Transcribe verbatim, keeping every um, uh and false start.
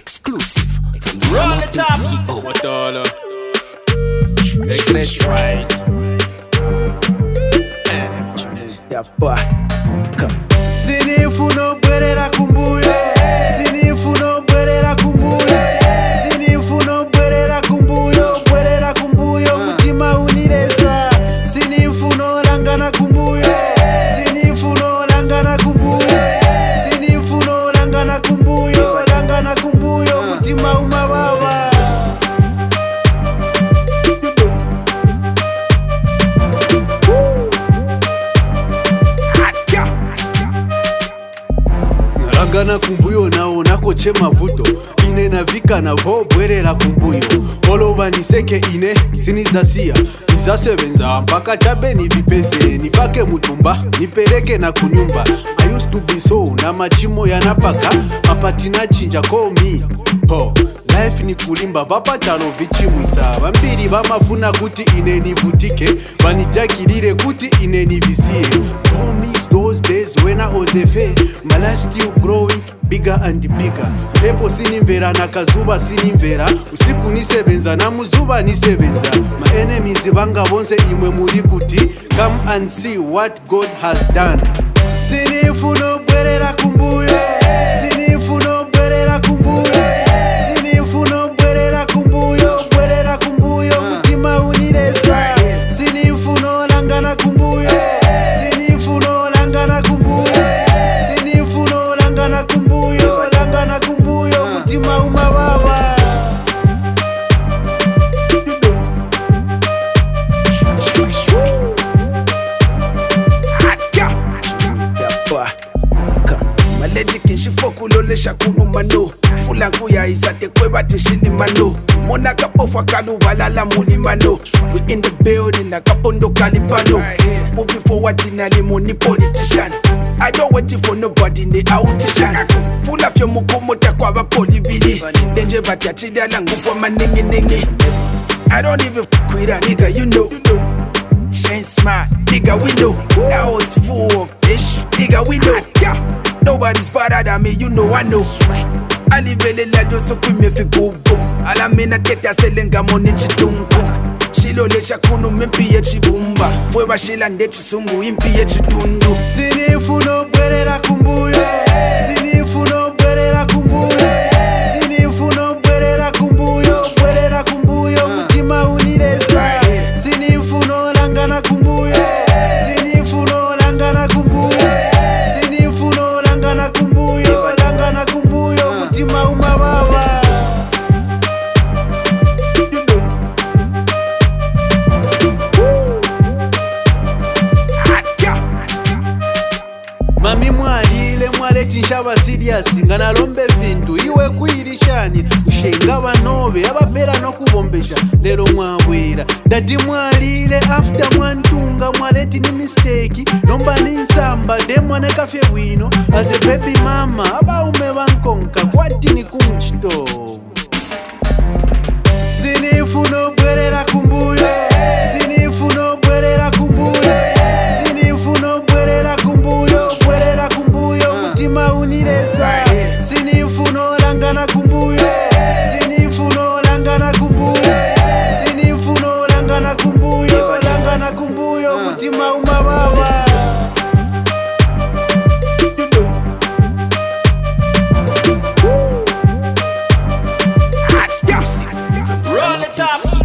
exclusive from Roll it up. What all? Let's try. Yeah, boy. Sinifuno bwerera kumbuyo. Sinifuno bwerera kumbuyo. Sinifuno bwerera kumbuyo. Bwerera kumbuyo mutima unireza. Sinifuno langana kumbuyo. Sinifuno langana kumbuyo. Sinifuno langana kumbuyo. Langana kumbuyo mutima umababa. Langana kumbuyo nao nako che mavuto ine navika navo bwerera kumbuyo olova niseke ine sinizasia nizasebenza mpaka chabe nivipeze nivake mutumba nipeleke na kunyumba. I used to be so na machimo yanapaka mapatina chinja komi ho life ni kulimba vapa chalo vichimwisa vambiri vamafuna kuti ine nivutike vanijakirire kuti ine nivisie. Don't miss those days when I was a fair. My life still growing bigger and bigger. Pepo sinimvera na kazuba sinimvera. Usiku nisebenza na muzuba nisebenza. My enemies vanga bonse imwe muri kuti. Come and see what God has done. Sinifuno bwerera kumbuyo. Sinifuno bwerera kumbuyo. Sinifuno bwerera kumbuyo. Bwerera kumbuyo mutima unireza. Sinifuno langana kumbuyo. Sinifuno langana kumbuyo. Sinifuno langana kumbuyo. Langana kumbuyo mutima umababa. Malejiki nshifokulolesha kuno mano fulangu ya isate kweba tishini mano mona kapofa kalu walala muni mano. We in the building na kapondo kalipano. Moving forward in a limoni politician. I don't wait for nobody in the audition. Full of your mukumota kwa wa polibili. Denje bati ya chili ala ngufu ma ningi ningi. I don't even f**k with a nigga, you know. Chain smart, nigga, we know. That was full of fish, nigga, we know. Nobody's better than me, you know, I know. Alivele la doso kume fi gugu. Ala mina teta selenga moni chitungu. Shilo lesha kunu mimpi ye chibumba. Fweba shila nde chisungu impi ye chitundu. Sinifuno bwerera kumbuyo. Sinifuno bwerera kumbuyo. Sinifuno bwerera kumbuyo. Bwerera kumbuyo mutima unireza. Sinifuno langana kumbuyo. Sinifuno langana kumbuyo. Sinifuno langana kumbuyo. Langana kumbuyo mutima umababa. Mami mwalile mwaleti nshaba serious ngana lombe vindu iwe kuirishani ushenga banobe abapera no kubombesha lero mwabwera. Dadi mwalile after mwantunga mwaleti ni mistake nomba ninsamba demwane kafye wino as a baby mama abaume bankonka kwati ni kumchito. Sinifuno bwerera kumbuyo. Sinifuno bwerera kumbuyo. Sinifuno bwerera kumbuyo. Bwerera kumbuyo mutima unireza. Sinifuno langana kumbuyo. Sinifuno langana kumbuyo. Sinifuno langana kumbuyo. Langana kumbuyo mutima umababa. Roll it up.